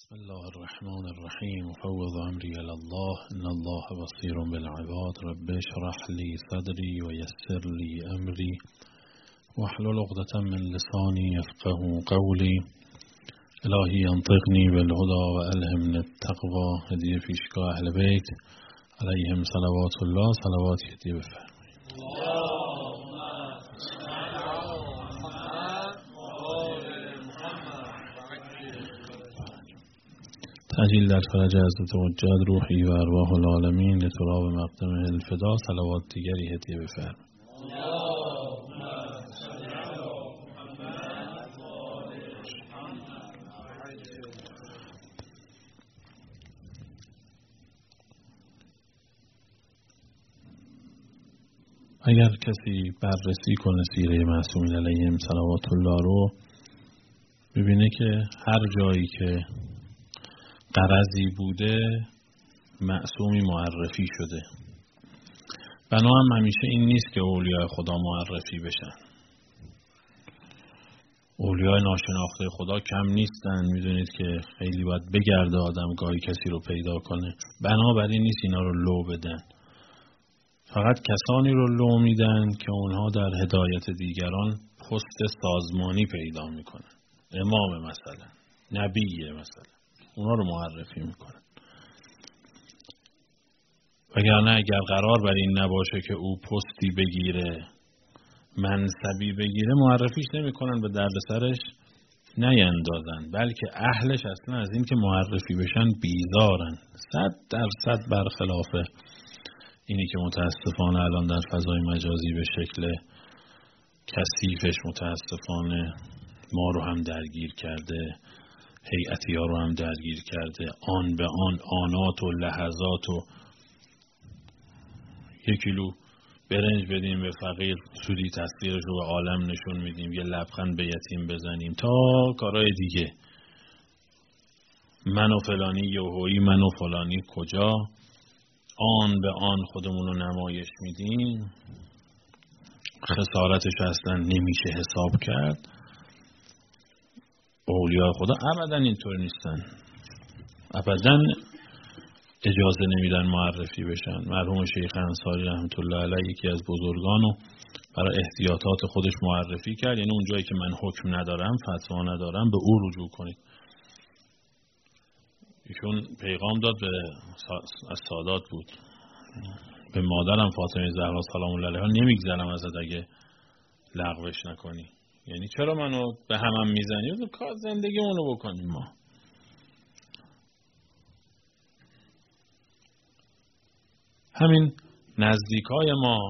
بسم الله الرحمن الرحیم فوض امری الی الله ان الله بصیر بالعباد رب اشرح لی صدری و یسر لی امری واحلل عقدة من لسانی یفقهوا قولی الهی انطقنی بالهدی و الهمنی التقوی هدیه پیشگاه اهل بیت علیهم صلوات الله صلواتی هدیه بفرمایید. تعجیل در فرج حضرت مجد روحی و ارواح العالمین لتراب مقدم الفدا صلوات دیگری هدیه بفرمایید. اگر کسی بررسی کنه سیره معصومین علیهم صلوات الله رو ببینه که هر جایی که غرضی بوده معصومی معرفی شده. بنا هم همیشه این نیست که اولیاء خدا معرفی بشن. اولیاء ناشناخته خدا کم نیستن. میدونید که خیلی باید بگرده آدم گاهی کسی رو پیدا کنه. بنابراین نیست اینا رو لو بدن. فقط کسانی رو لو میدن که اونها در هدایت دیگران پست سازمانی پیدا میکنن. امام مثلا، نبیه مثلا، اونا رو معرفی میکنن. وگرنه اگر قرار بر این نباشه که او پستی بگیره، منصبی بگیره، معرفیش نمیکنن، به دردسرش نیندازن، بلکه اهلش اصلا از این که معرفی بشن بیزارن. 100% برخلاف اینی که متاسفانه الان در فضای مجازی به شکل کثیفش متاسفانه ما رو هم درگیر کرده، هیئتی‌ها رو هم درگیر کرده. آن به آن آنات و لحظات و 1 کیلو برنج بدیم به فقیر، سودی تصویرش رو به عالم نشون میدیم، یه لبخند به یتیم بزنیم، تا کارهای دیگه. من و فلانی یوهویی، من و فلانی کجا، آن به آن خودمون رو نمایش میدیم. خسارتش اصلا نمیشه حساب کرد. اولیاء خدا ابدا اینطور نیستن، ابدا اجازه نمیدن معرفی بشن. مرحوم شیخ انصاری رحمت الله علیه یکی از بزرگانو برای احتیاطات خودش معرفی کرد، یعنی اون جایی که من حکم ندارم، فتوا ندارم، به او رجوع کنید. ایشون پیغام داد از سادات بود، به مادرم فاطمه زهرا سلام الله علیها نمیگذرم ازت اگه لغوش نکنی. یعنی چرا منو به همم میزنی؟ کار زندگی اونو بکنیم. ما همین نزدیکای ما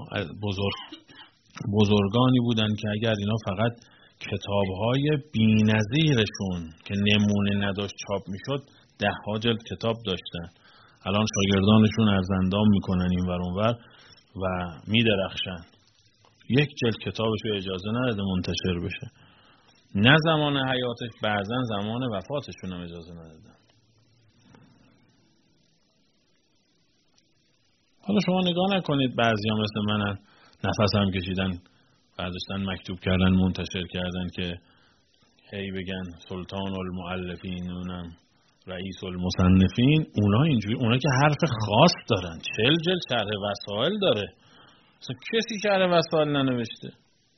بزرگانی بودن که اگر اینا فقط کتابهای بی‌نظیرشون که نمونه نداشت چاپ میشد 10 جلد کتاب داشتن. الان شاگردانشون ارزندام میکنن این ور اون ور و میدرخشن. 1 جلد کتابش رو اجازه نداده منتشر بشه. نه زمان حیاتش، بعضن زمان وفاتشون هم اجازه ندادن. حالا شما نگاه نکنید بعضی هم مثل منن، نفس هم کشیدن، برداشتن مکتوب کردن، منتشر کردن که هی بگن سلطان المؤلفین، اونم رئیس المصنفین. اونا اینجوری، اونا که حرف خاص دارن. 40 جلد شرح وسائل داره. اصلا کسی شرح وسائل ننوشته.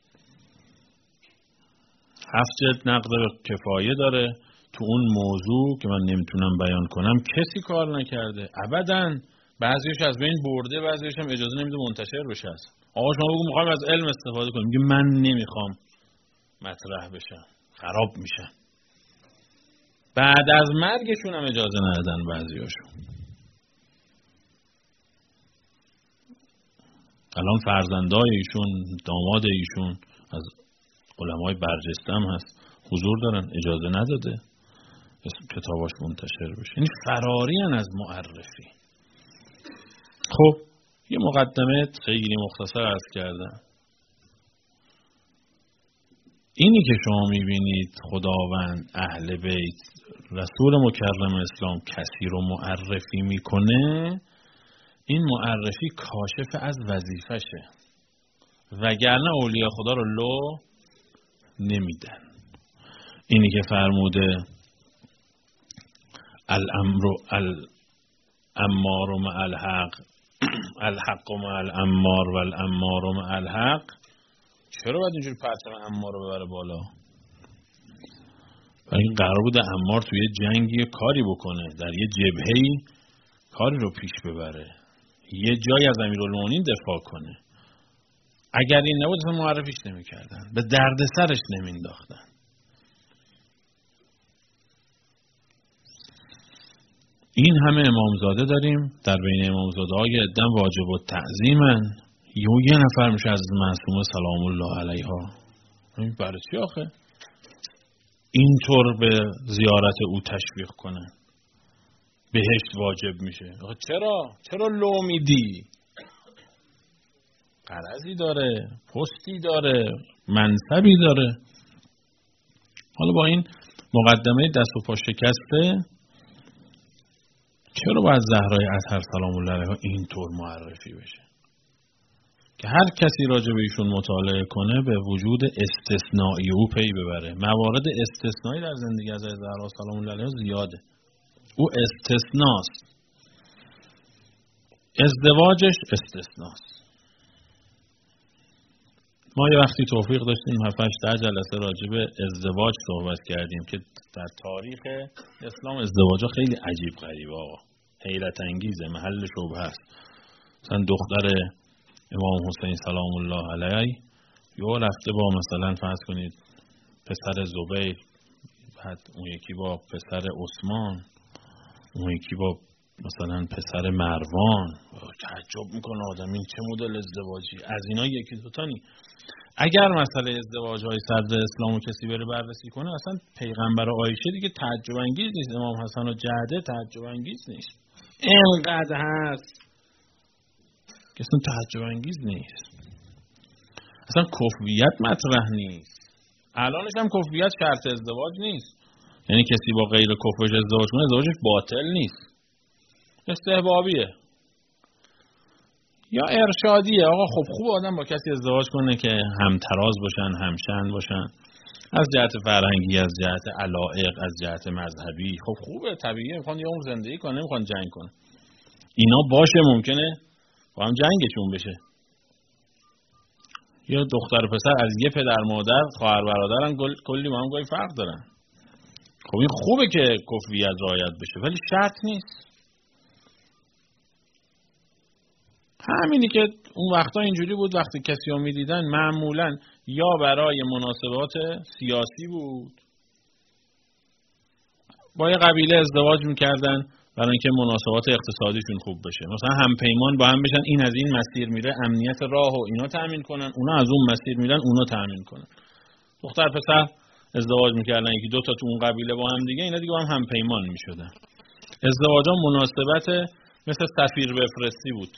7 جلد نقد کفایه داره. تو اون موضوع که من نمیتونم بیان کنم کسی کار نکرده ابداً. بعضیش از بین برده، بعضیش هم اجازه نمیده منتشر بشه. آقا شما بگو میخوام از علم استفاده کنم، میگه من نمیخوام مطرح بشم، خراب میشم. بعد از مرگشون هم اجازه ندادن بعضیاشون. الان فرزندای ایشون، داماد ایشون از علمای برجسته هم هست، حضور دارن، اجازه نداده کتاباش منتشر بشه. یعنی فرارین از معرفی. خب یه مقدمه خیلی مختصر عرض کردم. اینی که شما میبینید خداوند، اهل بیت، رسول مکرم اسلام کسی رو معرفی میکنه، این معرفی کاشف از وظیفشه، وگرنه اولیاء خدا رو لو نمیدن. اینی که فرموده الامر الامار مع الحق، الحق مع الامار و الامار مع الحق. چرا باید اینجوری پرچم امار رو ببره بالا؟ برای این قرار بوده امار توی جنگی کاری بکنه، در یه جبهه‌ای کاری رو پیش ببره، یه جای از امیرالمومنین دفاع کنه. اگر این نبود اصلا معرفیش نمی‌کردن، به درد سرش نمینداختن. این همه امامزاده داریم، در بین امامزاده‌ها یه عده واجب التعظیمن، یه نفر میشه از معصومه سلام الله علیها. این برای چی آخه؟ اینطور به زیارت او تشویق کنن، بهشت واجب میشه. آخه چرا لو میدی؟ غرضی داره، پستی داره، منصبی داره. حالا با این مقدمه دست و پا شکسته، چرا باید زهرای اطهر سلام الله علیها اینطور معرفی بشه که هر کسی راجع به ایشون مطالعه کنه به وجود استثنایی او پی ببره؟ موارد استثنایی در زندگی از زهرا سلام الله علیها زیاده. او استثناست، ازدواجش استثناست. ما یه وقتی توفیق داشتیم 7-8 جلسه راجع به ازدواج صحبت کردیم که در تاریخ اسلام ازدواجا خیلی عجیب غریبه آقا، حیرت انگیزه، محل شبهه است. مثلا دختر امام حسین سلام الله علیه یا رفته با مثلا فرض کنید پسر زبیر، بعد اون یکی با پسر عثمان، اون یکی با مثلا پسر مروان. تعجب میکنه آدم این چه مدل ازدواجی؟ از اینا یکی دوتا نی. اگر مسئله ازدواج‌های صدر اسلامو کسی بره بررسی کنه، اصلا پیغمبر و عایشه دیگه تعجب انگیز نیست، امام حسن و جعده تعجب انگیز نیست، اینقدر هست که اصلا تعجب انگیز نیست. اصلا کفویت مطرح نیست. الانش هم کفویت شرط ازدواج نیست، یعنی کسی با غیر کفوش ازدواج کنه ازدواجش باطل نیست، استحبابیه یا ارشادیه. آقا خب خوب آدم با کسی ازدواج کنه که همتراز باشن، همشن باشن، از جهت فرهنگی، از جهت علایق، از جهت مذهبی. خب خوبه، طبیعیه، میخوان یه عمر زندگی کنه، نمیخوان جنگ کنه. اینا باشه، ممکنه با هم جنگشون بشه. یا دختر و پسر از یه پدر مادر، خواهر برادرن، کلی با هم گاهی فرق دارن. خب این خوبه که کفویت رعایت بشه، ولی شرط نیست. همینی که اون وقتا اینجوری بود، وقتی کسی رو میدیدن معمولا یا برای مناسبات سیاسی بود، با یه قبیله ازدواج میکردن برای اینکه مناسبات اقتصادیشون خوب بشه. مثلا همپیمان با هم بشن، این از این مسیر میره امنیت راه و اینا تامین کنن، اونا از اون مسیر میرن اونا تامین کنن. دختر پسر ازدواج میکردن، یکی دو تا تو اون قبیله با هم دیگه، اینا دیگه با هم همپیمان میشدن. ازدواجا مناسبت مثل سفیر بفرستی بود،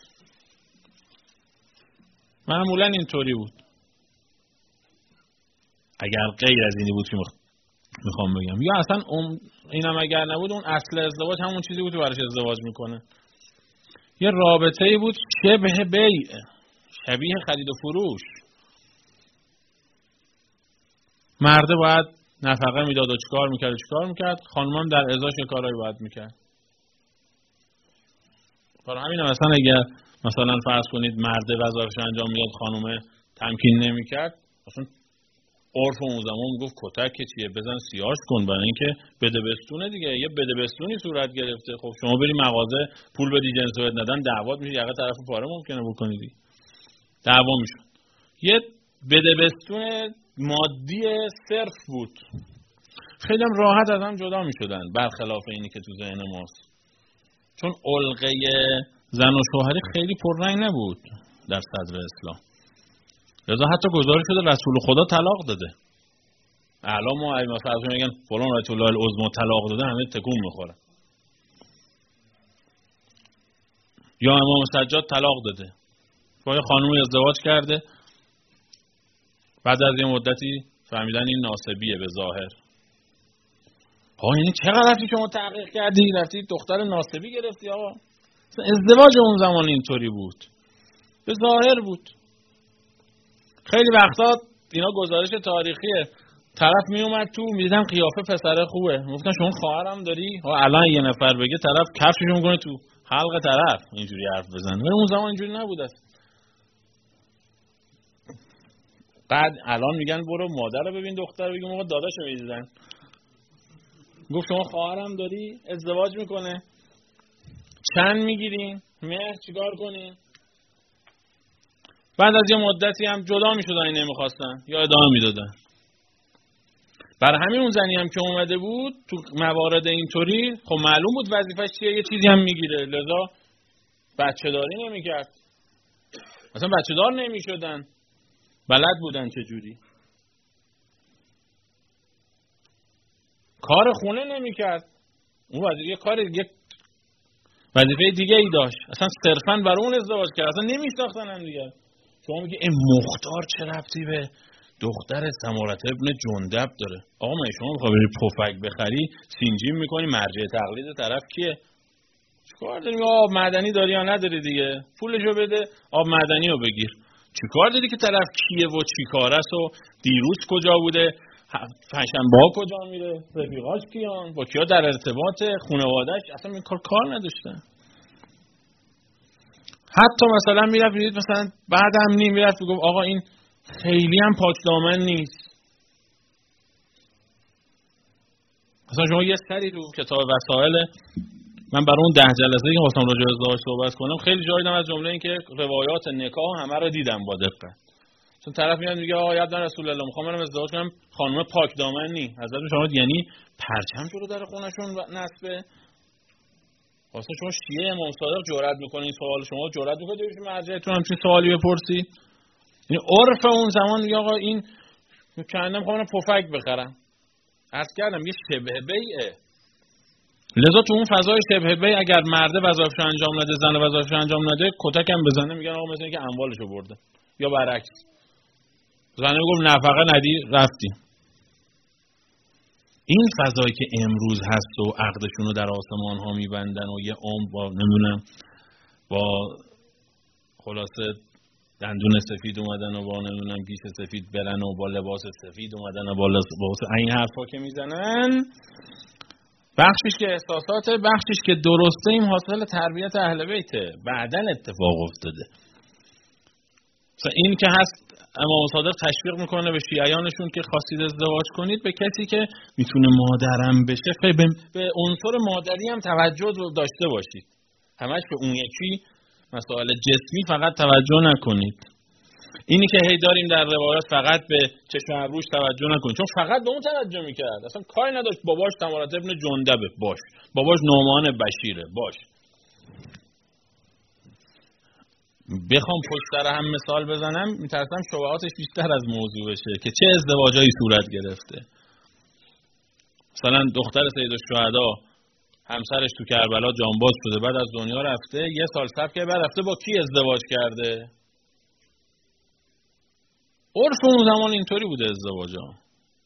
معمولا اینطوری بود. اگر غیر از اینی بود که میخوام بگم، یا اصلا اینم اگر نبود، اون اصل ازدواج همون چیزی بود که براش ازدواج میکنه. یه رابطه‌ای بود شبه بیع، شبیه خرید و فروش. مرده باید نفقه میداد و چیکار میکرد، خانمم در ازاش کارایی باید میکرد. برای همین اصلا اگر مثلا فرض کنید مرده وظایفش انجام میداد، خانومه تمکین نمیکرد، اصلا عرف اون زمان میگفت کتک چیه، بزن سیاش کن، برای اینکه بده بستونه دیگه. یه بده بستونی صورت گرفته. خب شما بری مغازه پول بدی جنس بهت ندن، دعوات میشه، یقه طرفو پاره ممکنه بکنید، دعوا میشه. یه بده بستون مادی صرف بود، خیلی هم راحت از هم جدا میشدن، برخلاف اینی که تو ذهن ماست. چون علقه زن و شوهری خیلی پررنگ نبود در صدر اسلام، لذا حتی گزارش شده رسول خدا طلاق داده. الان ما مثلا میگن فلان آیت الله العظمی طلاق داده، همه تکون میخوره. یا امام سجاد طلاق داده، با یه خانومی ازدواج کرده، بعد از یه مدتی فهمیدن این ناسبیه به ظاهر. ها یعنی چقدر رفتی شما تحقیق کردی، رفتی دختر ناسبی گرفتی؟ آقا ازدواج اون زمان اینطوری بود، به ظاهر بود. خیلی وقتا اینا گزارش تاریخیه، طرف می اومد تو، میدیدم قیافه پسر خوبه، گفتن شما خواهرم داری؟ الان یه نفر بگه طرف کفششو میکنه تو حلق طرف اینجوری حرف بزنه. ولی اون زمان اینجوری نبود است. بعد الان میگن برو مادر رو ببین دختر رو بگیم آقا داداشو میدیدن. گفت شما خواهرم داری؟ ازدواج میکنه. چند میگیرین؟ مهر چیکار کنین؟ بعد از یه مدتی هم جدا میشدن، این نمیخواستن یا ادامه میدادن. برای همین اون زنی هم که اومده بود تو موارد اینطوری خب معلوم بود وظیفش چیه، یه چیزی هم میگیره، لذا بچه داری نمیکرد. مثلا بچه دار نمیشدن، بلد بودن چجوری. کار خونه نمیکرد، اون وظیفه دیگه ای داشت، اصلا صرفا برای اون ازدواج کرد، اصلا نمیشناختن هم دیگه. شما میگی این مختار چه ربطی به دختر سمارة ابن جندب داره؟ آقا من شما میخوای بری پفک بخری سینجیم میکنی، مرجع تقلید طرف کیه؟ چیکار داری؟ آب معدنی داری یا نداری دیگه، پولشو بده آب معدنی رو بگیر. چیکار داری که طرف کیه و چیکاره است و دیروز کجا بوده، پنجشنبه کجا میره، رفیقاش کیان، با کیا در ارتباط، خانواده‌اش، اصلا این کار نداشتن. حتی مثلا میرفت مثلا بعدم میرفت میگفت آقا این خیلی هم پاک دامن نیست. مثلا شما یه سری تو کتاب وسائل، من برای اون 10 جلسه که خواستم راجع به ازدواج صحبت کنم خیلی جایی دیدم، از جمله این که روایات نکاح همه رو دیدم با دقت. چون طرف میاد میگه آقا یاد رسول الله میخوام برم ازدواج کنم، خانم پاک دامن نی. حضرت شما یعنی پرچم جلو در خونه‌شون نصبه؟ واسه شما شیعه امام صادق جرئت میکنه این سوال، شما جرئت میکنید بهش مرجعتون همچین سوالی بپرسی؟ یعنی عرف اون زمان میگه آقا این کندم میخوام پفک بخرم. عرض کردم یه شبه بیعه. لذا تو اون فضای شبه بیع اگر مرده وظایفش انجام نده، زن وظایفش انجام نده، کتک هم بزنه میگن آقا مثلا اینکه اموالشو برده. یا برعکس زنه میگم نفقه ندی رفتی. این فضایی که امروز هست و عقدشون رو در آسمان ها میبندن و یه عمر با نمیدونم با خلاصه دندون سفید اومدن و با نمیدونم گیس سفید برن و با لباس سفید اومدن و با لباس این حرفا که میزنن، بخشش که احساساته، بخشش که درسته، این حاصل تربیت اهل بیته، بعدن اتفاق افتاده. مثلا این که هست امام صادق تشویق میکنه به شیعیانشون که خواستید ازدواج کنید به کسی که میتونه مادرم بشه، به عنصر مادری هم توجه داشته باشید، همش به اون یکی مسائل جسمی فقط توجه نکنید. اینی که هی داریم در روایات فقط به چشم ابروش توجه نکنید، چون فقط به اون توجه میکرد، اصلا کاری نداشت باباش سمارة ابن جندبه باش، باباش نعمان بشیره باش. بخوام پشت سر هم مثال بزنم میترسم شبهاتش بیشتر از موضوع بشه که چه ازدواجایی صورت گرفته. مثلا دختر سیدالشهدا همسرش تو کربلا جانباز شده، بعد از دنیا رفته، یه سال صبر کرده، بعد رفته با کی ازدواج کرده؟ عرف اون زمان اینطوری بوده ازدواجا.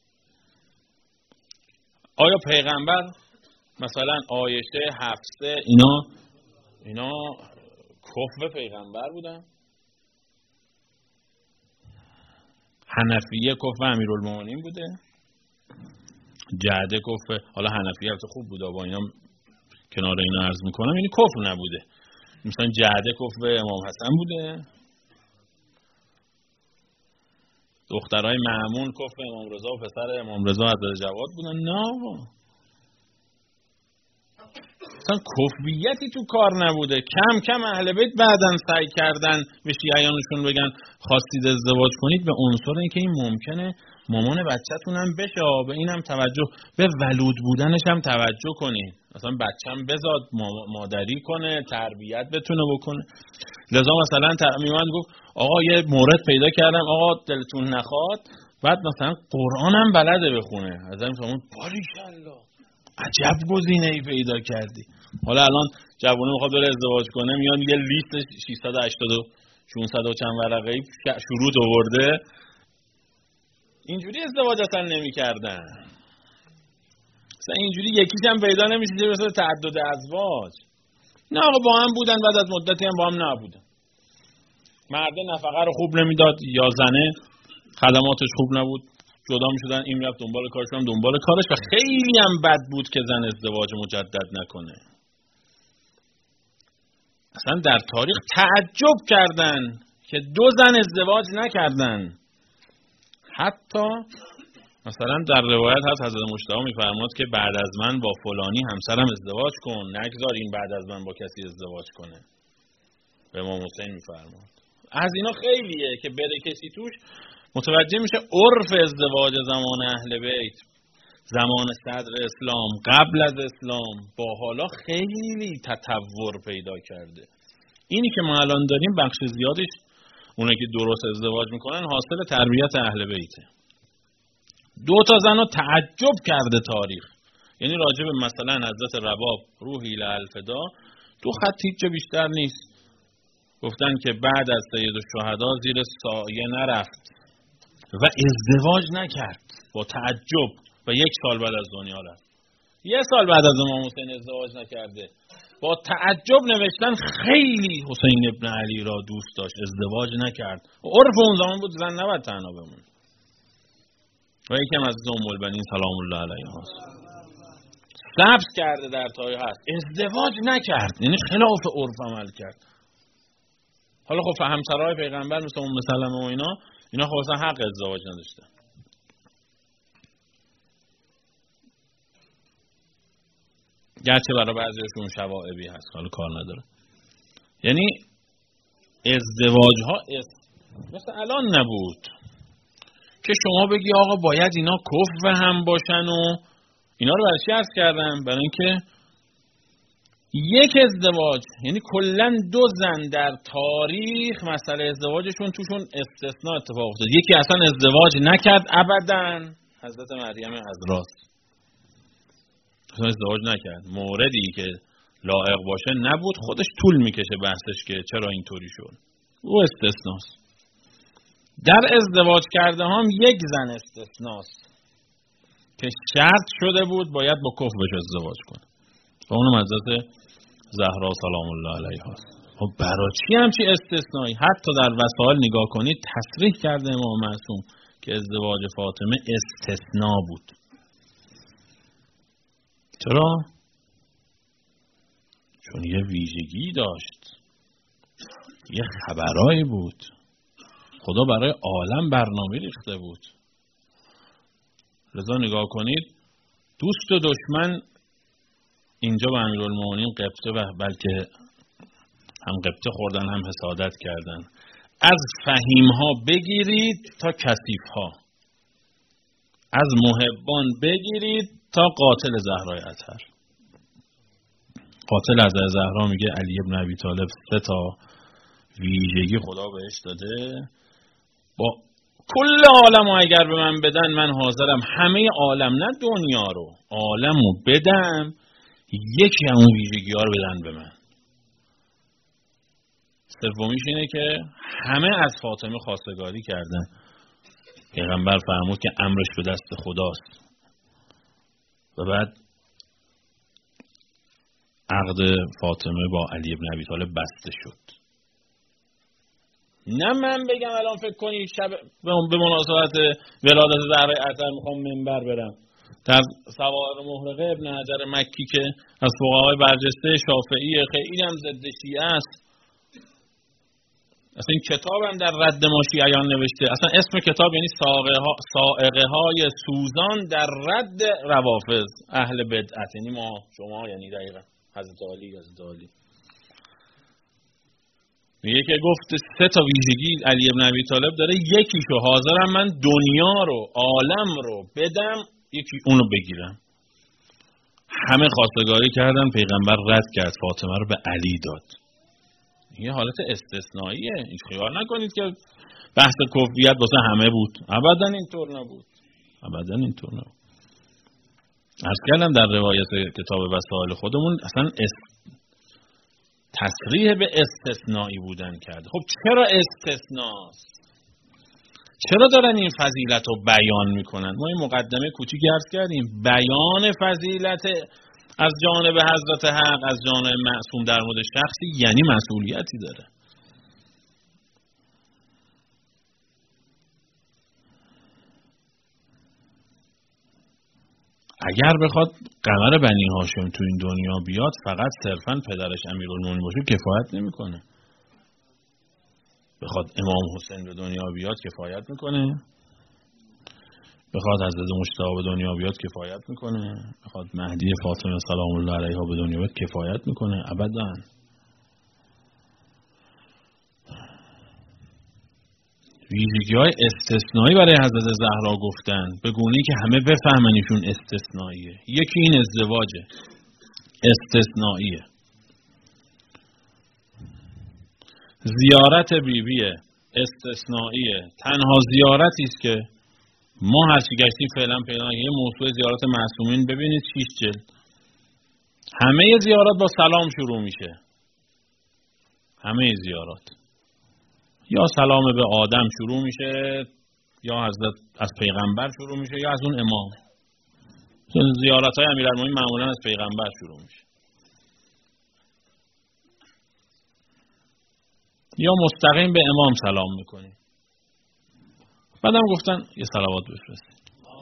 آیا پیغمبر مثلا عایشه، حفصه اینا کفو پیغمبر بودن؟ حنفیه کفو امیرالمومنین بوده؟ جعده کفو، حالا حنفیه البته خوب بوده با اینا کنار اینا عرض میکنم، یعنی کفو نبوده. مثلا جعده کفو امام حسن بوده؟ دخترای مأمون کفو امام رضا و پسر امام رضا حضرت جواد بودن؟ نه اصلا کفویتی تو کار نبوده. کم کم اهل بیت بعدن سعی کردن به شیعیانشون بگن خواستید ازدواج کنید به عنصر اینکه این ممکنه مامان بچه‌تون هم بشه، به اینم توجه، به ولود بودنش هم توجه کنید، مثلا بچه‌م بزاد مادری کنه، تربیت بتونه بکنه. لذا مثلا میومد گفت آقا یه مورد پیدا کردم آقا دلتون نخواد، بعد مثلا قرآن هم بلده بخونه. ازم شما باریکالله عجب گزینه‌ای پیدا کردی. حالا الان جوونه میخواد بره ازدواج کنه، میاد یه لیست 680 و 600 و چند ورقه‌ای شروط آورده. اینجوری ازدواج اصلا نمی‌کردن. اصلا اینجوری یکیش هم پیدا نمیشه که مثلا تعدد ازواج. نه آقا با هم بودن، بعد از مدتی هم با هم نبودن. مرد نفقه رو خوب نمیداد یا زنه خدماتش خوب نبود، جدا میشدن، این رفت دنبال کارش، هم دنبال کارش، و خیلی هم بد بود که زن ازدواج مجدد نکنه. اصلا در تاریخ تعجب کردن که 2 زن ازدواج نکردن. حتی مثلا در روایت هست حضرت مجتبی میفرماد که بعد از من با فلانی همسرم ازدواج کن، نگذار این بعد از من با کسی ازدواج کنه. به امام حسین میفرماد. از اینا خیلیه که بره کسی توش متوجه میشه عرف ازدواج زمان اهل بیت، زمان صدر اسلام، قبل از اسلام، با حالا خیلی تطور پیدا کرده. اینی که ما الان داریم بخش زیادش اونه که درست ازدواج میکنن حاصل تربیت اهل بیته. 2 زن رو تعجب کرده تاریخ، یعنی راجع به مثلا حضرت رباب روحی للفدا 2 خط هیچ بیشتر نیست. گفتن که بعد از سید الشهدا زیر سایه نرفت و ازدواج نکرد، با تعجب، و 1 سال بعد از دنیا رفت. 1 سال بعد از امام حسین ازدواج نکرده، با تعجب نوشتن خیلی حسین ابن علی را دوست داشت، ازدواج نکرد. عرف اون زمان بود زن نباید تنها بمونه. و یکم از ام البنین سلام الله علیها ثبت کرده در تاریخ هست ازدواج نکرد، یعنی خلاف عرف عمل کرد. حالا خب همسرای پیغمبر مثل ام سلمه و اینا خب اصلا حق ازدواج نداشتن. گرچه برای بعضیشون شوائبی هست، حالا کار نداره. یعنی ازدواج ها مثل الان نبود که شما بگی آقا باید اینا کفر هم باشن و اینا رو برای چی عرض کردم؟ برای اینکه 1 ازدواج، یعنی کلا 2 زن در تاریخ مسئله ازدواجشون توشون استثناء اتفاق افتاد. یکی اصلا ازدواج نکرد ابداً، حضرت مریم عذرا اصلا ازدواج نکرد. موردی که لایق باشه نبود، خودش طول میکشه بحثش که چرا اینطوری شد، او استثناست. در ازدواج کرده هم 1 زن استثناست که شرط شده بود باید با کفر بهش ازدواج کنه و اونم حضرت زهرا سلام الله علیها. خب برای چی همچی استثنایی؟ حتی در وسائل نگاه کنید تصریح کرده امام معصوم که ازدواج فاطمه استثناء بود. چرا؟ چون یه ویژگی داشت، یه خبرایی بود، خدا برای عالم برنامه ریخته بود. لذا نگاه کنید دوست و دشمن اینجا به امیرالمومنین قبطه و بلکه هم قبطه خوردن هم حسادت کردن. از فهیمها بگیرید تا کثیفها، از محبان بگیرید تا قاتل زهرای اطهر. قاتل از زهرا میگه علی ابن ابی طالب 3 ویژگی خدا بهش داده، با کل عالمو اگر به من بدن من حاضرم همه عالم، نه دنیا رو، عالمو بدم، یکی از اون ویژگی ها رو بدن به من. سومیش اینه که همه از فاطمه خواستگاری کردن. پیغمبر فرمود که امرش به دست خداست. و بعد عقد فاطمه با علی ابن ابی طالب بسته شد. نه من بگم الان فکر کنید شب به مناسبت ولادت زهرای اطهر میخوام منبر برم، در سوائر محرقه ابن حجر مکی که از فقهای برجسته شافعی خیلی هم ضد شیعه است، اصلا این کتابم در رد ما شیعیان نوشته، اصلا اسم کتاب یعنی صاعقه های سوزان در رد روافض اهل بدعت، یعنی ما شما، یعنی دقیقا حضرت علی. میگه که گفت 3 ویژگی علی ابن ابی طالب داره، یکیشو حاضرم من دنیا رو، عالم رو بدم، یکی اونو بگیرم. همه خواستگاری کردن، پیغمبر رد کرد، فاطمه رو به علی داد. یه حالت استثنائیه، این خیال نکنید که بحث کفریت واسه همه بود، ابدا اینطور نبود. عرض کردم در روایت کتاب وسائل خودمون اصلا تصریح به استثنایی بودن کرده. خب چرا استثناست؟ چرا دارن این فضیلت رو بیان میکنن؟ ما این مقدمه کوچیکی عرض کردیم، بیان فضیلت از جانب حضرت حق، از جانب معصوم در مورد شخصی یعنی مسئولیتی داره. اگر بخواد قمر بنی هاشم تو این دنیا بیاد فقط صرفاً پدرش امیرالمومنین باشه کفایت نمیکنه. بخواد امام حسین به دنیا بیاد کفایت میکنه، بخواد حضرت مجتبی به دنیا بیاد کفایت میکنه، بخواد مهدی فاطمه سلام الله علیها به دنیا بیاد کفایت میکنه؟ ابداً. ویژگی‌های استثنایی برای حضرت زهرا گفتن به گونه‌ای که همه بفهمن ایشون استثنائیه. یکی این ازدواجه، استثنائیه. زیارت بیبیه، استثنائیه. تنها زیارتی است که ما هرچی گشتیم فعلا پیدا یه موضوع زیارت معصومین ببینید 6 جلد. همه زیارات با سلام شروع میشه. همه زیارات یا سلام به آدم شروع میشه، یا حضرت از پیغمبر شروع میشه، یا از اون امام. زیارت‌های امیرالمومنین معمولا از پیغمبر شروع میشه، یا مستقیم به امام سلام میکنی. بعدم گفتن یه صلوات بفرستید.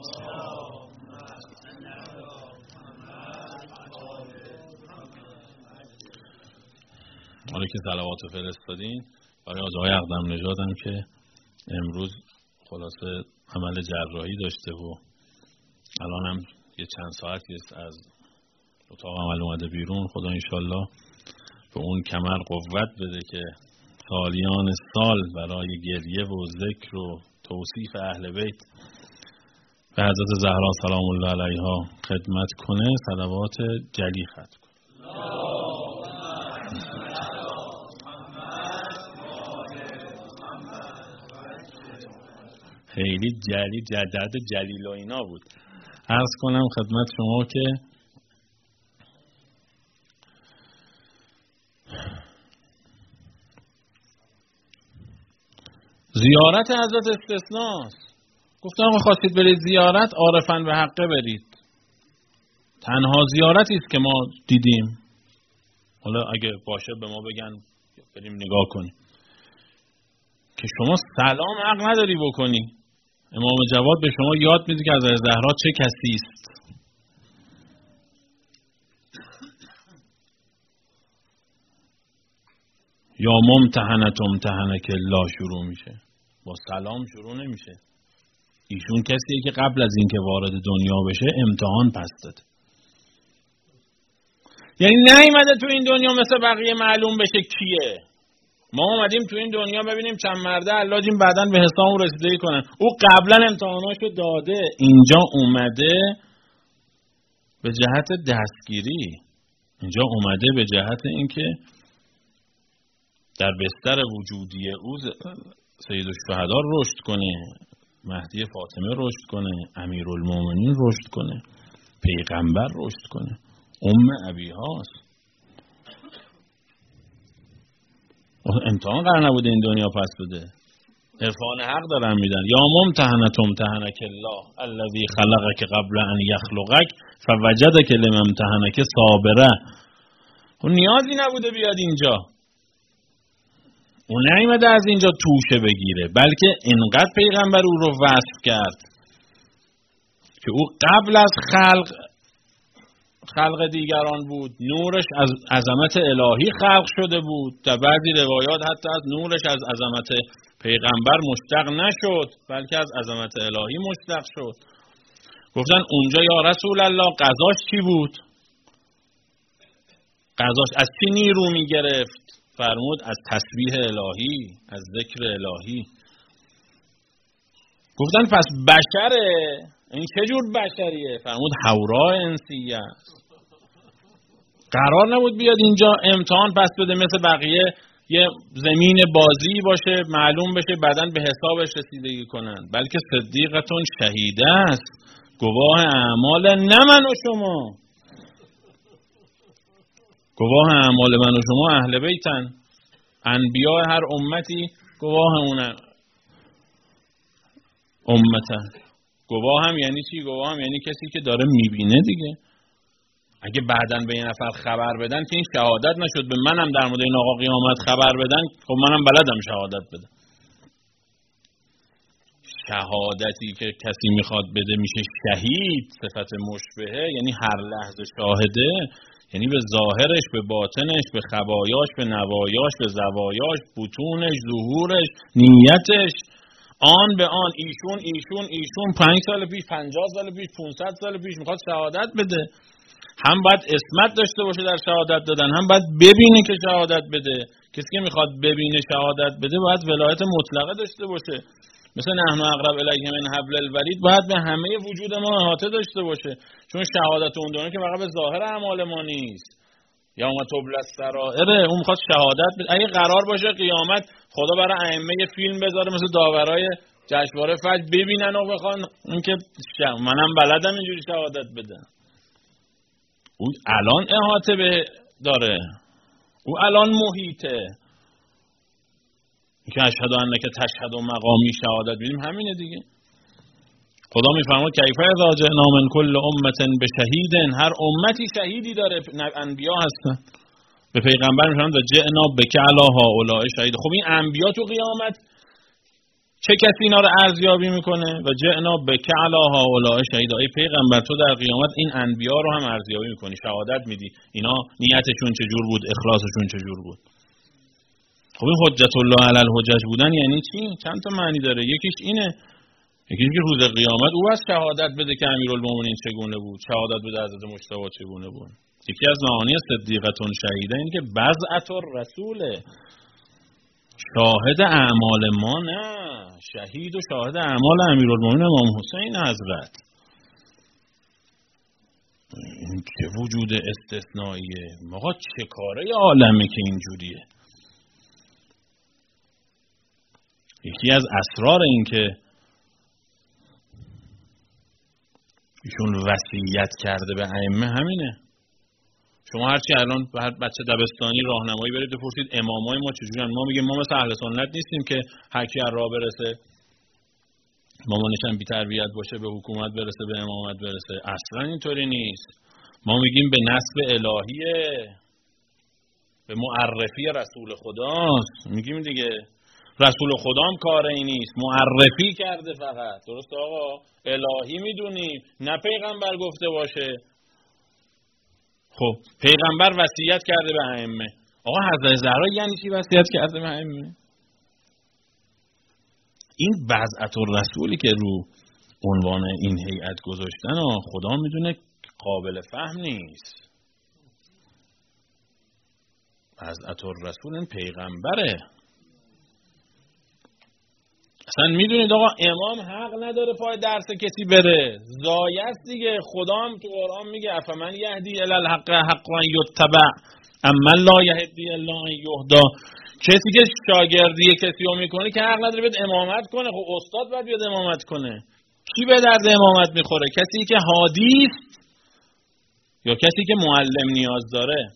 حالا که صلوات فرستادین برای آقای اقدم نژاد هم که امروز خلاصه عمل جراحی داشته و الان هم یه چند ساعتی از اتاق عمل اومده بیرون، خدا انشالله به اون کمر قوت بده که سالیان سال برای گریه و ذکر و توصیف اهل بیت به حضرت زهرا سلام الله علیها خدمت کنه. صلوات جلی ختم کنه. خیلی جلی جدد جلیل و اینا بود. عرض کنم خدمت شما که زیارت حضرت استثناست. گفتم خواستید برید زیارت عارفاً به حقه برید. تنها زیارتی است که ما دیدیم. حالا اگه باشه به ما بگن بریم نگاه کنیم. که شما سلام حق نداری بکنی. امام جواد به شما یاد میده که از زهرا چه کسی است. یا ممتحنت امتحنک الله شروع میشه، با سلام شروع نمیشه. ایشون کسیه که قبل از اینکه وارد دنیا بشه امتحان پس داده. یعنی نیومده تو این دنیا مثل بقیه معلوم بشه کیه. ما اومدیم تو این دنیا ببینیم چند مرده علاجیم بعدن به حسابمون رسیدگی کنن. او قبلا امتحاناشو داده، اینجا اومده به جهت دستگیری. اینجا اومده به جهت اینکه در بستر وجودی او سید الشهدا رشد کنه، مهدی فاطمه رشد کنه، امیرالمومنین رشد کنه، پیغمبر رشد کنه، ابیهاست. امتحان قرار نبوده این دنیا پس بده. عرفان حق دارن میدن. یا ممتحنت امتحنک الله الذی خلقک قبل ان یخلقک فوجدک لما امتحنک صابره. اون نیازی نبوده بیاد اینجا. اون نیامده از اینجا توشه بگیره، بلکه اینقدر پیغمبر او رو وصف کرد که او قبل از خلق دیگران بود. نورش از عظمت الهی خلق شده بود. در بعضی روایات حتی از نورش از عظمت پیغمبر مشتق نشد، بلکه از عظمت الهی مشتق شد. گفتن اونجا یا رسول الله قضاش چی بود؟ قضاش از چی نیرو می گرفت؟ فرمود از تسبیح الهی، از ذکر الهی. گفتن پس بشره. این چه جور بشریه؟ فرمود حورا انسیه. قرار نبود بیاد اینجا امتحان پس بده مثل بقیه، یه زمین بازی باشه، معلوم بشه بعدن به حسابش رسیدگی کنن، بلکه صدیقتون شهیده است، گواه اعمال نه من و شما. گواه اعمال من و شما اهل بیتن. انبیاء هر امتی گواه اون امتن. گواه هم یعنی چی؟ گواه هم یعنی کسی که داره میبینه دیگه. اگه بعدن به یه نفر خبر بدن که این شهادت نشد، به منم در مورد این آقا قیامت خبر بدن، خب منم بلدم شهادت بدم. شهادتی که کسی میخواد بده میشه شهید، صفت مشبهه، یعنی هر لحظه شاهده، یعنی به ظاهرش، به باطنش، به خبایاش، به نوایاش، به زوایاش، بطونش، ظهورش، نیتش، آن به آن ایشون 5 سال پیش، 50 سال پیش، 500 سال پیش میخواد شهادت بده. هم باید اسمت داشته باشه در شهادت دادن، هم باید ببینه که شهادت بده. کسی که میخواد ببینه شهادت بده باید ولایت مطلقه داشته باشه. مثل نحن اقرب الیه من حبل الورید باید به همه وجود ما احاطه داشته باشه، چون شهادت اون دونه که فقط به ظاهر اعمال ما نیست. یا اومد تبل السرائر، اون میخواد شهادت بده. اگه قرار باشه قیامت خدا برای ائمه فیلم بذاره مثل داورای جشنواره فجر ببینن و بخوان اون که منم بلدم اینجوری شهادت بدم، او الان احاطه به داره، او الان محیطه. که اشهد انک تشهد و مقامی شهادت میدیم همینه دیگه. خدا میفرماد کیف اذا جئنا من کل امه بشهید، هر امتی شهیدی داره، انبیا هستن. به پیغمبر میفرماد جئنا بک علی هؤلاء شهید. خب این انبیا تو قیامت چه کسی اینا رو ارزیابی میکنه؟ و جئنا بک علی هؤلاء شهید. ای پیغمبر تو در قیامت این انبیا رو هم ارزیابی میکنی، شهادت میدی اینا نیتشون چجور بود، اخلاصشون چجور بود. خب این حجت الله علی الحجج بودن یعنی چی؟ چند تا معنی داره. یکیش اینه، یکیش که روز قیامت او از شهادت بده که امیرالمومنین چگونه بود، شهادت بده حضرت مجتبی چگونه بود. یکی از معانی صدیقتون شهیده اینه که بضعة الرسول، شاهد اعمال ما نه، شهید و شاهد اعمال امیرالمومنین امام حسین حضرت. این چه وجود استثنائیه. آقا چه کاره عالمه که اینجوریه. یکی از اسرار این که ایشون وصیت کرده به ائمه همینه. شما هرچی الان به هر بچه دبستانی راهنمایی برید بپرسید امامای ما چجوریان، ما میگیم ما مثل اهل سنت نیستیم که هر کی راه برسه مامانش هم بی تربیت باشه به حکومت برسه، به امامت برسه. اصلا اینطوری نیست. ما میگیم به نسب الهیه، به معرفی رسول خداست. میگیم دیگه رسول خدام کار این نیست، معرفی کرده فقط. درست آقا؟ الهی میدونیم، نه پیغمبر گفته باشه. خب پیغمبر وصیت کرده به ائمه. آقا حضرت زهرا یعنی چی وصیت کرده به ائمه؟ این بضعة الرسولی که رو عنوان این هیئت گذاشتن خدا میدونه قابل فهم نیست. بضعة الرسول این پیغمبره. اصلا میدونید آقا امام حق نداره پای درس کسی بره، زایه است دیگه. خدا هم تو قرآن میگه افمن یهدی الی الحق حقا یتبع اما لا یهدی الا ان یهدا. کسی که شاگردی کسی رو میکنه که حق نداره بیاد امامت کنه. خب استاد باید بیاد امامت کنه. کی به درد امامت میخوره؟ کسی که هادی است یا کسی که معلم نیاز داره؟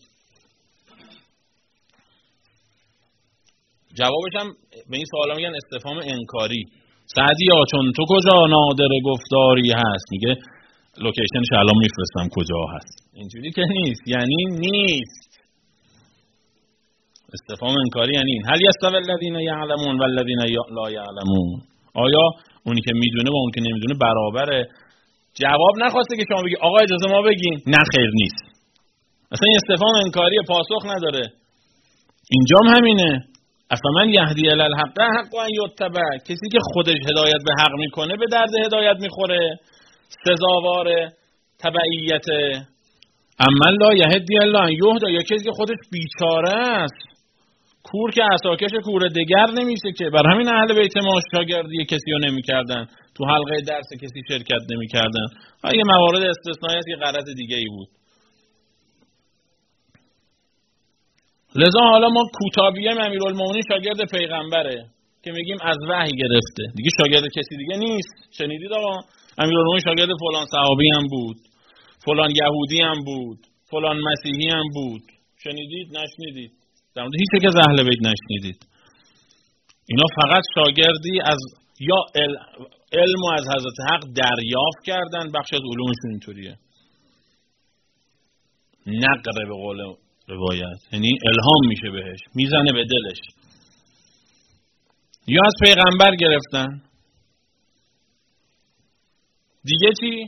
جوابش هم به این سوالا میگن استفهام انکاری. سعدیا چون تو کجا نادر گفتاری هست، میگه لوکیشنش الان میفرستم کجا هست. اینجوری که نیست، یعنی نیست. استفهام انکاری یعنی این. هل یستوی الذین یعلمون والذین لا یعلمون. آیا اونی که میدونه با اون که نمیدونه برابره؟ جواب نخواسته که شما بگی آقا اجازه ما بگیم نه خیر نیست. اصلا این استفهام انکاری، پاسخ نداره. اینجام همینه. افمن یهدی الی الحق حقا یتبع. کسی که خودش هدایت به حق میکنه به درد هدایت میخوره، سزاوار تبعیت. اما لا یهدی الا ان یهدا. یا کسی که خودش بیچاره است، کور که عصاکش کور دگر نمیشه که. بر همین اهل بیت ما شاگردی کسی رو نمیکردن، تو حلقه درس کسی شرکت نمیکردن. اگه موارد استثنایی یه غرض دیگه ای بود. لذا حالا ما کوتابیه امیرالمومنین شاگرد پیغمبره که میگیم از وحی گرفته، دیگه شاگرد کسی دیگه نیست. شنیدید آقا امیرالمومنین شاگرد فلان صحابی هم بود، فلان یهودی هم بود، فلان مسیحی هم بود. شنیدید؟ نشنیدید؟ در مورد هیچ یک از اهل بیت نشنیدید. اینا فقط شاگردی از یا علم از حضرت حق دریافت کردن. بخش از علومشون اینطوریه، نقره به قول روایت، یعنی الهام میشه بهش، میزنه به دلش. یا از پیغمبر گرفتن. دیگه چی؟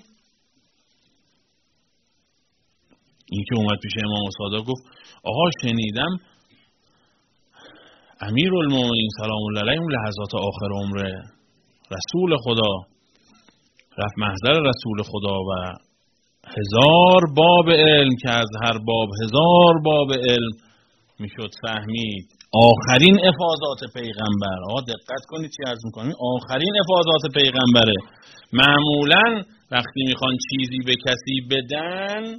این که اومد پیش امام صادق گفت آقا شنیدم امیرالمومنین سلام الله علیه اون لحظات آخر عمره رسول خدا رفت محضر رسول خدا و 1000 باب علم که از هر باب 1000 باب علم میشد فهمید. آخرین افاضات پیغمبر، دقت کنید چی عرض میکنم، آخرین افاضات پیغمبره. معمولا وقتی میخوان چیزی به کسی بدن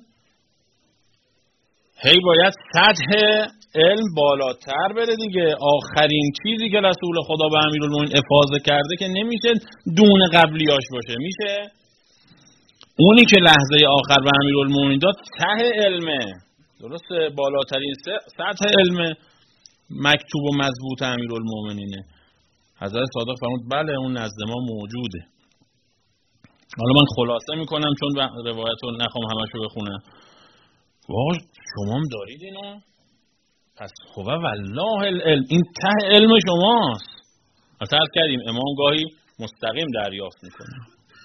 هی باید سطح علم بالاتر بره دیگه. آخرین چیزی که رسول خدا به امیرالمومنین افاضه کرده که نمیشه دون قبلیاش باشه، میشه اونی که لحظه آخر به امیرالمومنین داد ته علمه، درسته؟ بالاترین سطح علم مکتوب و مضبوط امیرالمومنینه. حضرت صادق فرمود بله اون نزد ما موجوده. حالا من خلاصه میکنم چون روایت رو نخوام همشو بخونم. واقعا شما هم دارید اینو؟ پس هو والله العلم، این ته علم شماست. عرض کردیم امام گاهی مستقیم دریافت میکنه.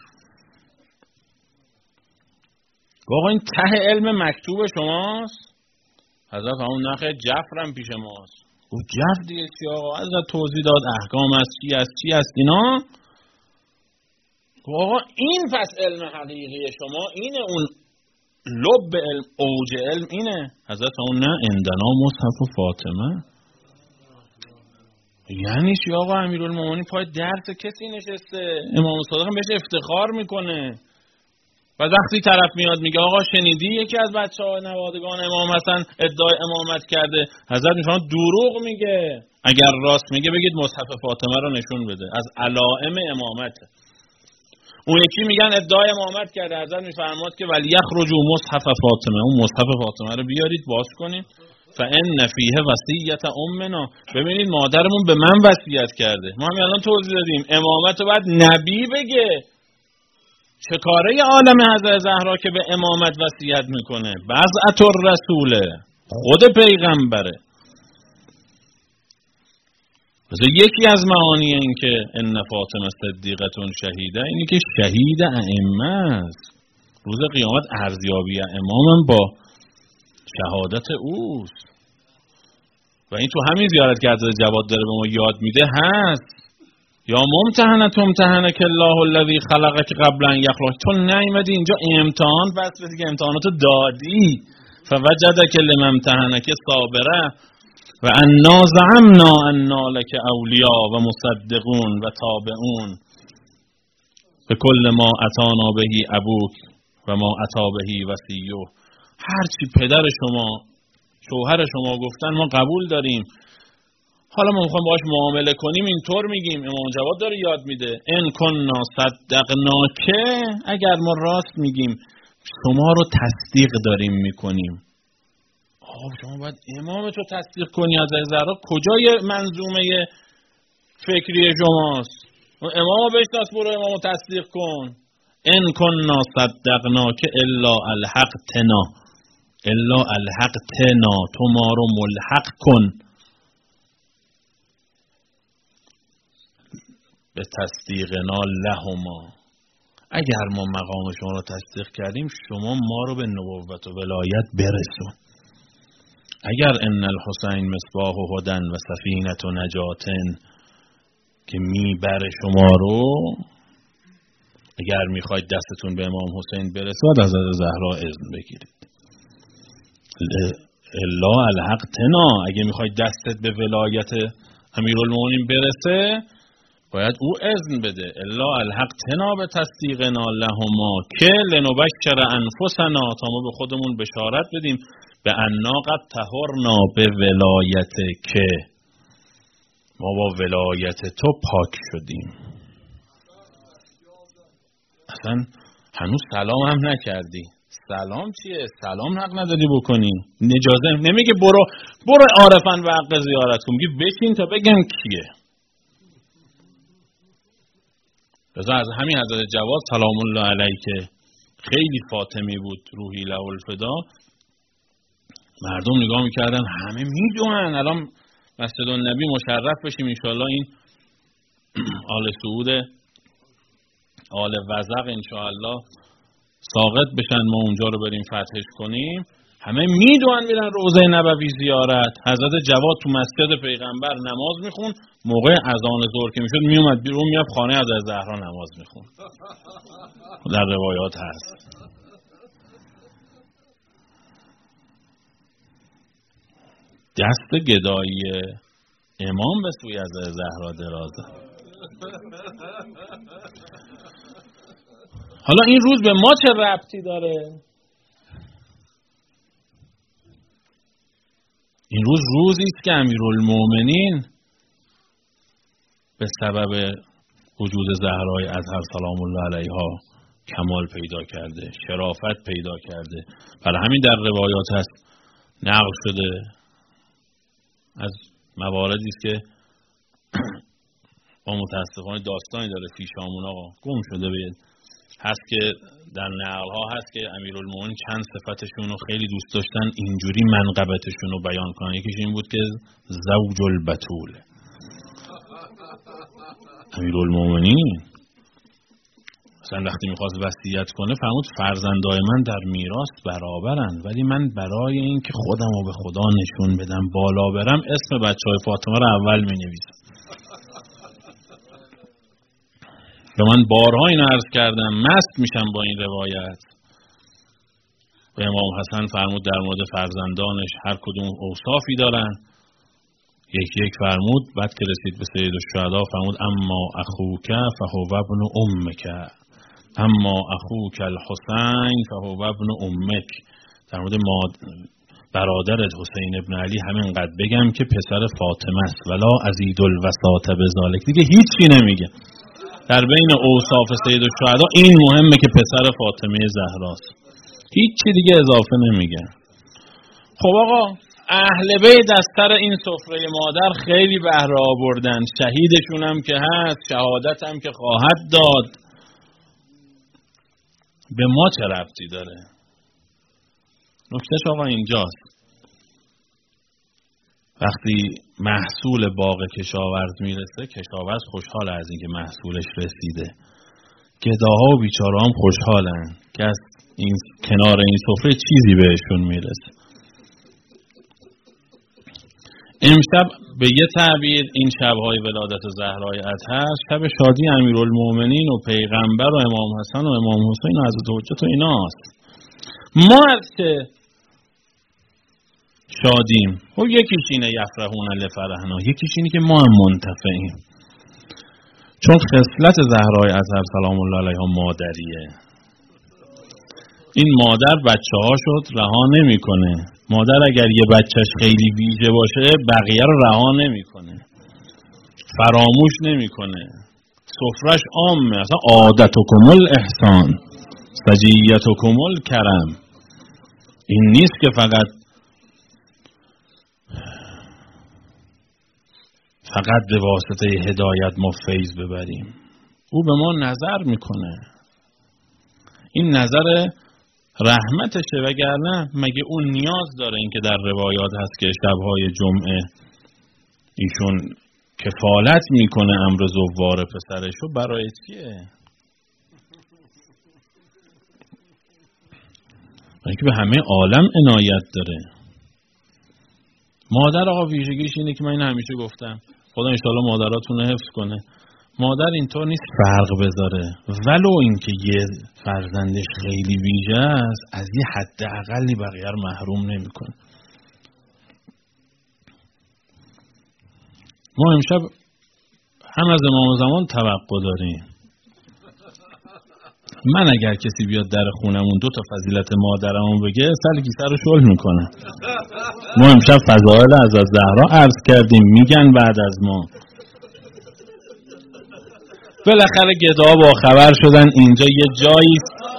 واقعا این ته علم مکتوب شماست. حضرت همون نخه جفرم پیش ماست. او جفر دیگه چی آقا؟ حضرت توضیح داد احکام از چی است اینا. آقا این پس علم حقیقی شما اینه، اون لب علم، اوج علم اینه. حضرت همون نه اندنا مصحف فاطمه. یعنی چی آقا؟ امیرالمومنین پای درس کسی نشسته، امام صادق هم بهش افتخار میکنه. و وقتی طرف میاد میگه آقا شنیدی یکی از بچه‌ها نوادگان امام حسن ادعای امامت کرده؟ حضرت میفرماد دروغ میگه. اگر راست میگه بگید مصحف فاطمه رو نشون بده، از علائم امامته. اون یکی میگن ادعای امامت کرده، حضرت میفرماد که ولی یخرجوا مصحف فاطمه، اون مصحف فاطمه رو بیارید باز کنید. فان فیه وصیت امنا، ببینید مادرمون به من وصیت کرده. ما همین الان توضیح دادیم امامت رو باید نبی بگه. چه کاره عالم حضرت زهرا که به امامت وصیت میکنه؟ بضعة الرسوله، خود پیغمبره. مثلا یکی از معانی این که ان فاطمه صدیقتون شهیده اینی که شهید ائمه است. روز قیامت ارزیابی امامم با شهادت اوست. و این تو همین زیارت که حضرت جواد داره به ما یاد میده هست. یا ممتحنه تمتحنه که الله الذی خلقک قبل ان یخلق. تو نیومدی اینجا امتحان بس دیگه امتحاناتو دادی. فوجدک لممتحنک صابره و انا زعمنا انا لک اولیاء و مصدقون و تابعون به کل ما اتانا بهی ابوک و ما اتا بهی وصیه. هرچی پدر شما شوهر شما گفتن ما قبول داریم. حالا ما میخوایم باهاش معامله کنیم اینطور میگیم. امام جواد داره یاد میده ان کنا صدقناک، اگر ما راست میگیم شما رو تصدیق داریم میکنیم. شما باید امامت رو تصدیق کنی. از زهرا کجای منظومه فکری شماست؟ امامو بشناس برو امامو تصدیق کن. ان کنا صدقناک الا الحقتنا، الا الحقتنا، تو ما رو ملحق کن به تصدیقنا لهما. اگر ما مقام شما رو تصدیق کردیم شما ما رو به نبوت و ولایت برسون. اگر ان الحسین مصباح هدن و سفینه نجاتن که میبره شما رو، اگر میخواید دستتون به امام حسین برسه باید از زهرا اذن بگیرید. الا الحقتنا، اگه میخواید دستت به ولایت امیرالمومنین برسه باید او اذن بده. الا الحقتنا به تصدیقنا لهما که لنبشر انفسنا، تا ما به خودمون بشارت بدیم به انا قد طهرنا به ولایت که ما با ولایت تو پاک شدیم. اصلا هنوز سلام هم نکردی. سلام چیه؟ سلام حق نداری بکنی. اجازه نمیگه برو عارفن و حق زیارت کن، میگه بشین تا بگم کیه. رضا از همین حضرت جواد سلام الله علیه که خیلی فاطمی بود روحی له الفدا، مردم نگاه میکردن همه میدونن. الان مسجد النبی مشرف بشیم انشالله این آل سعود آل وزق انشاءالله ساقط بشن، ما اونجا رو بریم فتحش کنیم، همه میدونن میرن روضه نبوی زیارت. حضرت جواد تو مسجد پیغمبر نماز میخون، موقع اذان ظهر که میشد میومد بیرون میاد خانه حضرت زهرا نماز میخون. در روایات هست. دست گدایی امام به سوی حضرت زهرا درازه. حالا این روز به ما چه ربطی داره؟ این روز روزی است که امیرالمومنین به سبب وجود زهرای اطهر سلام الله علیها کمال پیدا کرده، شرافت پیدا کرده. برای همین در روایات هست، نقل شده از مواردی است که با متاسفانه داستانی داره پیشامون آقا گم شده بید، هست که در نقل ها هست که امیرالمومنین چند صفتشون رو خیلی دوست داشتن اینجوری منقبتشون رو بیان کنن. یکیش این بود که زوج البتول. امیرالمومنین مثلا وقتی میخواست وصیت کنه فرمود فرزندای من در میراث برابرن، ولی من برای این که خودم رو به خدا نشون بدم بالا برم اسم بچهای فاطمه رو اول مینویسم. و من بارها این عرض کردم مست میشم با این روایت. و امام حسن فرمود در مورد فرزندانش هر کدوم اوصافی دارن، یک فرمود. بعد که رسید به سید الشهدا فرمود اما اخوک فهو ابن امک، اما اخوک الحسین فهو ابن امک. در مورد برادرت حسین ابن علی همینقدر بگم که پسر فاطمه است، ولا ازید الوساط بذالک. دیگه هیچی نمیگه. در بین اوصاف سید الشهدا این مهمه که پسر فاطمه زهراست، هیچی دیگه اضافه نمیگه. خب آقا اهل بیت از سر این سفره مادر خیلی بهره آوردن، شهیدشون هم که هست، شهادت هم که خواهد داد. به ما چه ربطی داره؟ نکتهش آقا اینجاست. وقتی محصول باغ کشاورز میرسه، کشاورز خوشحال از اینکه محصولش رسیده، گداها و بیچاره هم خوشحالن که از این کنار این سفره چیزی بهشون میرسه. امشب به یه تعبیر این شب‌های ولادت زهرای اطهر شب شادی امیرالمومنین و پیغمبر و امام حسن و امام حسین و حضرت حجت و ایناست. ما از که شادیم و یکیش اینه یفرحون لفرحنا، یکیش اینه که ما هم منتفعیم. چون خصلت زهرای اطهر سلام الله علیها مادریه. این مادر بچه ها شد رها نمی کنه. مادر اگر یه بچهش خیلی ویژه باشه بقیه رو رها نمی کنه، فراموش نمی کنه. سفرش عامه، اصلا عادتکم الاحسان سجیتکم الکرم. این نیست که فقط به واسطه هدایت ما فیض ببریم. او به ما نظر میکنه، این نظر رحمتشه، وگرنه مگه اون نیاز داره؟ این که در روایات هست که شبهای جمعه ایشون کفالت میکنه امر زوار پسرشو، برای چیه؟ برای که به همه عالم عنایت داره. مادر آقا ویژگیش اینه که من این همیشه گفتم، خدا انشاءالله مادراتون رو حفظ کنه. مادر اینطور نیست فرق بذاره، ولو اینکه یه فرزندش خیلی ویژه است از یه حد اقلی بقیه رو محروم نمی‌کنه. ما امشب هم از امام زمان توقع داریم. من اگر کسی بیاد در خونمون 2 تا فضیلت مادرمون بگه سر کیسه رو شل میکنه. ما امشب فضائل از زهرا عرض کردیم، میگن بعد از ما. بالاخره گدا با خبر شدن اینجا یه جایی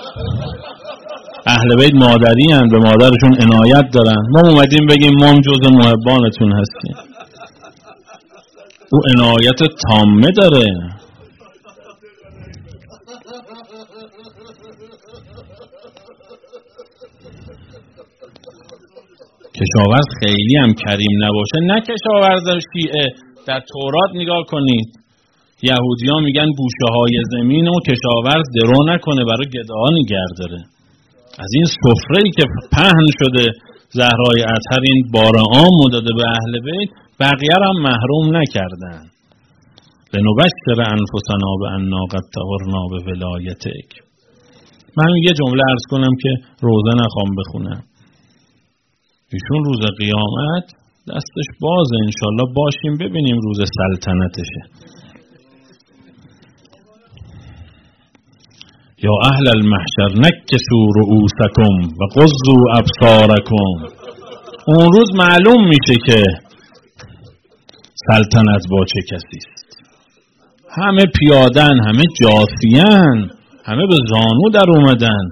اهل بیت مادری هن، به مادرشون عنایت دارن. ما اومدیم بگیم ما هم جز محبانتون هستیم. او عنایت تامه داره. کشاورز خیلی هم کریم نباشه، نه کشاورز شیعه. در تورات نگاه کنید یهودی‌ها میگن گوشه‌های زمین و کشاورز درو نکنه برای گداها نگه داره. از این سفره‌ای که پهن شده زهرای اطهر این بار عام داده به اهل بیت، بقیه هم محروم نکردن. لنبشر انفسنا بأننا قد طهرنا بولایتک. من یه جمله عرض کنم که روزه نخوام بخونم. ایشون روز قیامت دستش بازه، انشالله باشیم ببینیم روز سلطنتشه. یا اهل المحشر نکسوا رؤوسکم و غضوا ابصارکم. اون روز معلوم میشه که سلطنت با چه کسی است. همه پیادن، همه جاثیان، همه به زانو در اومدن.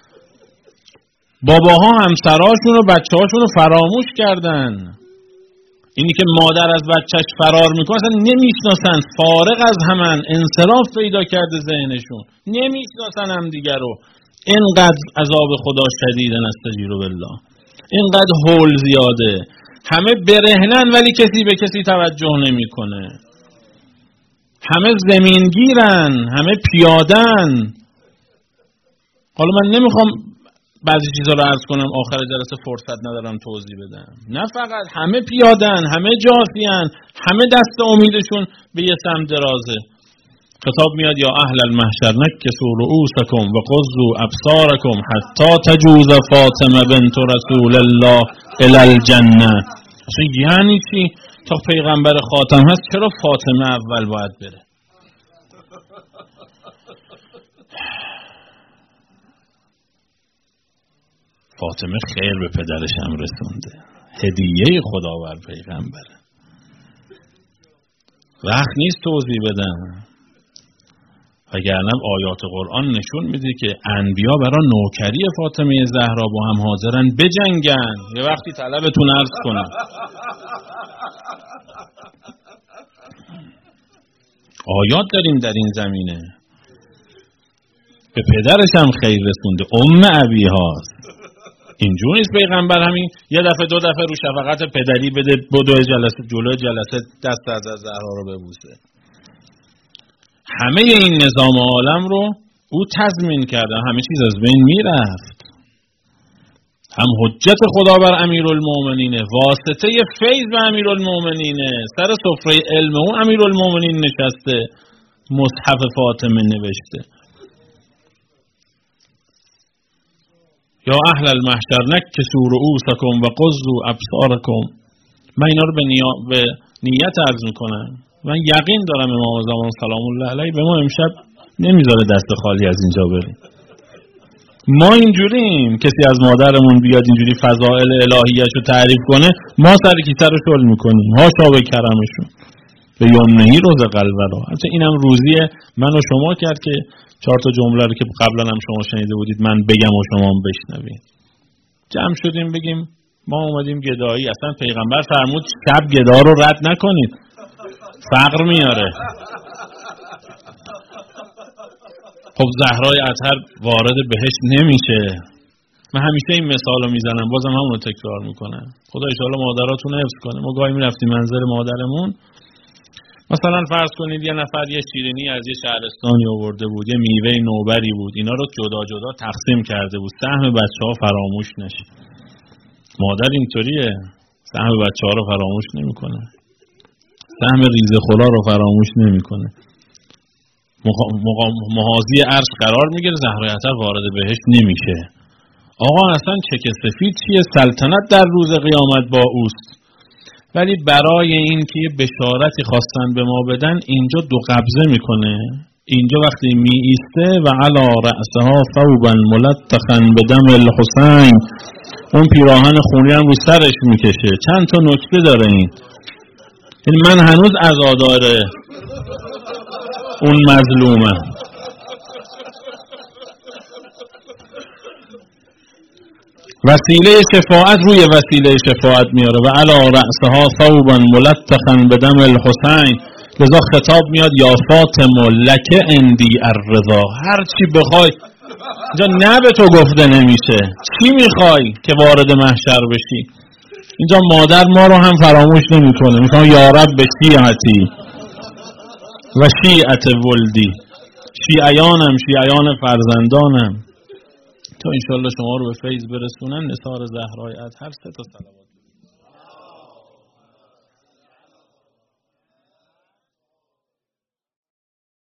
باباها همسراشون و بچه‌هاشون رو فراموش کردن. اینی که مادر از بچهش فرار میکنه اصلا نمیشناسن، فارغ از همن، انصراف پیدا کرده ذهنشون، نمیشناسن هم دیگر رو. اینقدر عذاب خدا شدیده، نستجیر بالله، اینقدر هول زیاده، همه برهنن ولی کسی به کسی توجه نمیکنه، همه زمینگیرن، همه پیادن. حالا من نمیخوام بعضی چیزا رو عرض کنم، آخر جلسه فرصت ندارم توضیح بدم. نه فقط همه پیادن، همه جاثیان، همه دست امیدشون به یه سمت درازه. خطاب میاد یا اهل المحشر نکسوا رؤوسکم و غضوا ابصارکم حتی تجوز فاطمه بنت رسول الله الی الجنه. اصلا یعنی چی؟ تا پیغمبر خاتم هست چرا فاطمه اول باید بره؟ فاطمه خیر به پدرش هم رسونده، هدیه خدا بر پیغمبره. وقت نیست توضیح بدم، وگرنه آیات قرآن نشون میده که انبیا برای نوکری فاطمه زهرا با هم حاضرن بجنگن. یه وقتی طلبتون عرض کنم. آیات داریم در این زمینه. به پدرش هم خیر رسونده، ابی هاست. اینجور نیست پیغمبر همین یه دفعه دو دفعه رو شفقت پدری بده بدو جلسه جلو جلسه دست از زهرا رو ببوسه. همه این نظام عالم رو او تضمین کرده، همه چیز از بین میرفت. هم حجت خدا بر امیرالمومنینه، واسطه فیض به امیرالمومنینه، سر سفره علم او امیرالمومنین نشسته، مصحف فاطمه نوشته. یا اهل المحشر نکسوا رؤوسکم و غضوا ابصارکم. من اینا رو به نیت عرض میکنم. من یقین دارم امام زمان سلام الله علیه به ما امشب نمیذاره دست خالی از اینجا بریم. ما اینجوریم، کسی از مادرمون بیاد اینجوری فضائل الهیه‌اش رو تعریف کنه، ما سر کیسه رو شل میکنیم. هاشا به کرمشون به یمنهی رزق الورا. البته اینم روزی من و شما کرد که 4 تا جمله رو که قبلا هم شما شنیده بودید من بگم و شما هم بشنوید. جمع شدیم بگیم ما اومدیم گدایی. اصلا پیغمبر فرمود شب گدا رو رد نکنید، فقر میاره. خب زهرای اطهر وارد بهشت نمیشه. من همیشه این مثال رو میزنم، بازم همون رو تکرار میکنم. خدا انشاءالله مادراتون حفظ کنه. ما گاهی میرفتیم منزل مادرمون، مثلا فرض کنید یه نفر یه شیرینی از یه شهرستانی آورده بود، یه میوه نوبری بود، اینا رو جدا جدا تقسیم کرده بود، سهم بچه‌ها فراموش نشه. مادر اینطوریه، سهم بچه‌ها رو فراموش نمیکنه، سهم ریزه خلا رو فراموش نمیکنه. محاذی عرش قرار میگیره، زهرای اطهر وارد بهشت نمیشه. آقا اصلا چک سفید چیه؟ سلطنت در روز قیامت با اوست. ولی برای این که یه بشارتی خواستن به ما بدن، اینجا 2 قبضه میکنه. اینجا وقتی می ایسته و علی رأسها ثوبا ملطخا بدم الحسین، اون پیراهن خونی هم رو سرش میکشه. چند تا نکته داره این. یعنی من هنوز عزادار اون مظلومه. وسیله شفاعت روی وسیله شفاعت میاره و علی رأسها ثوبا ملطخا بدم الحسین. لذا خطاب میاد یا فاطمه لک عندی الرضا. هر چی بخوای اینجا نه به تو گفته نمیشه. چی میخوای که وارد محشر بشی؟ اینجا مادر ما رو هم فراموش نمیکنه، میگه یا رب به شیعتی. و شیعت ولدی، شیعیانم، شیعیان فرزندانم، تا انشالله شما رو به فیض برسونن. نثار زهرای اطهر 3 تا صلوات